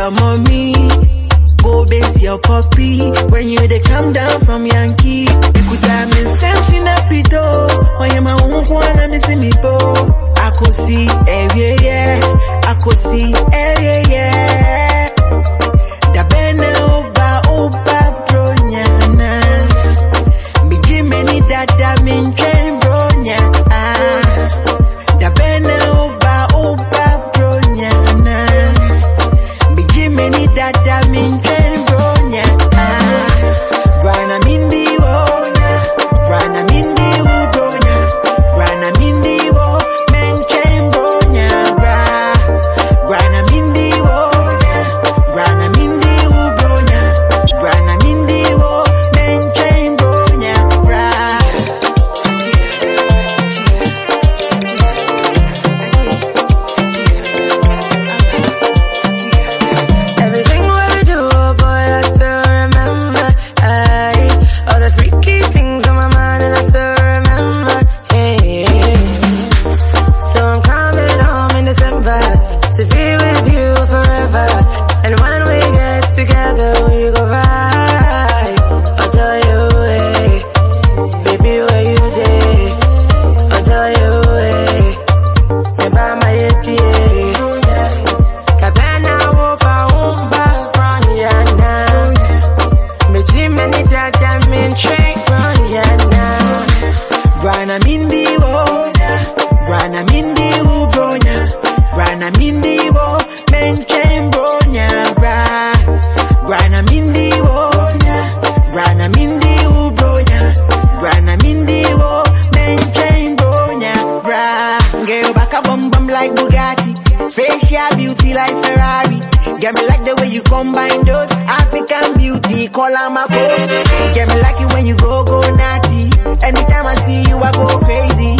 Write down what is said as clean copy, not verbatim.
your mommy. Go base your puppy. When you they come down from Yankee. You could have me searching up it door. When you my own one and me see me bo. I could see every year. I could see every year. Da bene oba bronyana. Me jimeni dada minchen bronyana. Da bene oba bronyana. Me jimeni dada minchen bronyana. Grana mindi wo, grana mindi wo bronya, grana mindi wo menchen bronya bra. Grana mindi wo, grana mindi wo bronya, grana mindi wo menchen bronya bra. Everything what we do, oh boy, I still remember. All the freaky things on my mind, and I still remember. So I'm coming home in December to be with you forever. And when we get together, we go right. I'll tell you, hey, baby, where you day? I'll tell you, hey, never my Cabana wopa umba bronyana. Me jimeni dada min train bronyana. Grana mindi wo, grana mindi wo bronya, grana mindi wo menchen bronya bra. Grana mindi wo, grana mindi wo bronya, grana mindi wo menchen bronya bra. Girl back a bum bum like Bugatti, facial beauty like Ferrari. Get me like the way you combine those African beauty, call on my pose. Get me like it when you go naughty. Anytime I see you, I go crazy.